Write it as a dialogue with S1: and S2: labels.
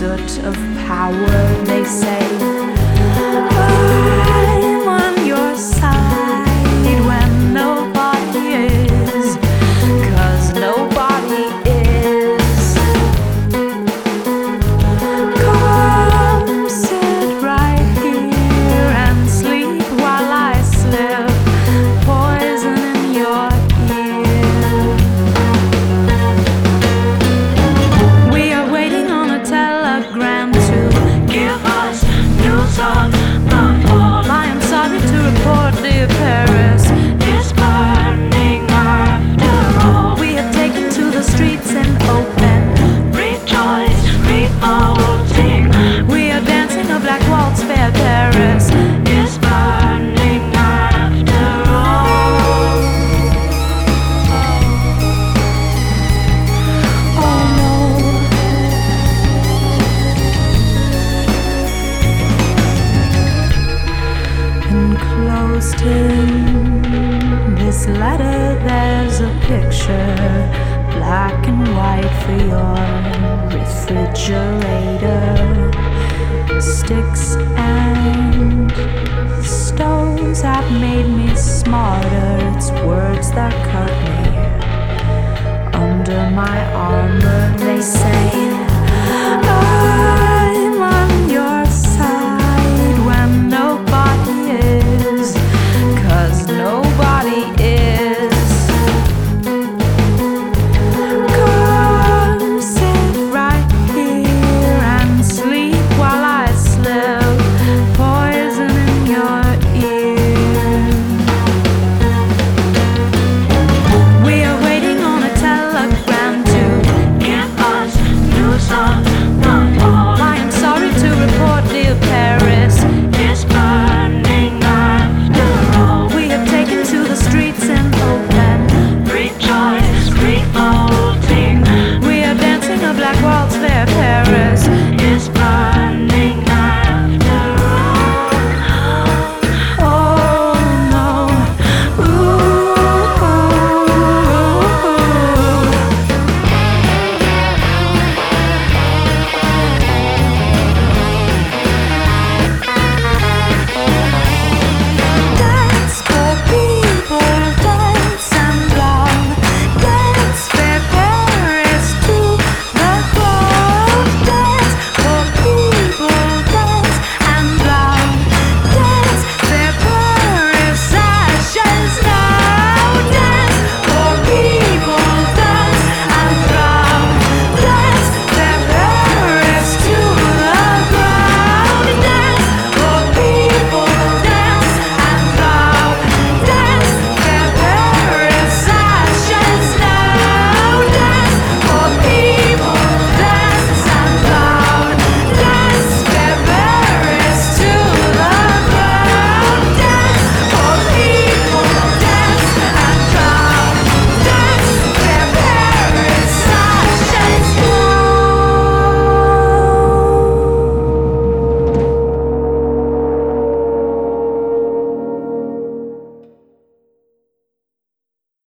S1: soot of power, they say. I'm on your side when nobody is, 'cause nobody is. Come sit right here and sleep while I slip poison in your ear. We are waiting on a telegram to give us news of the fall. I am sorry to report, dear Paris is burning after all. We have taken to the streets and open, rejoice, revolting. We are dancing a black waltz, fair Paris is burning after all. Oh no. Enclosed in this letter, there's a picture, black and white, for your refrigerator. Sticks and stones have made me smarter. It's words that cut me under my armor, they say.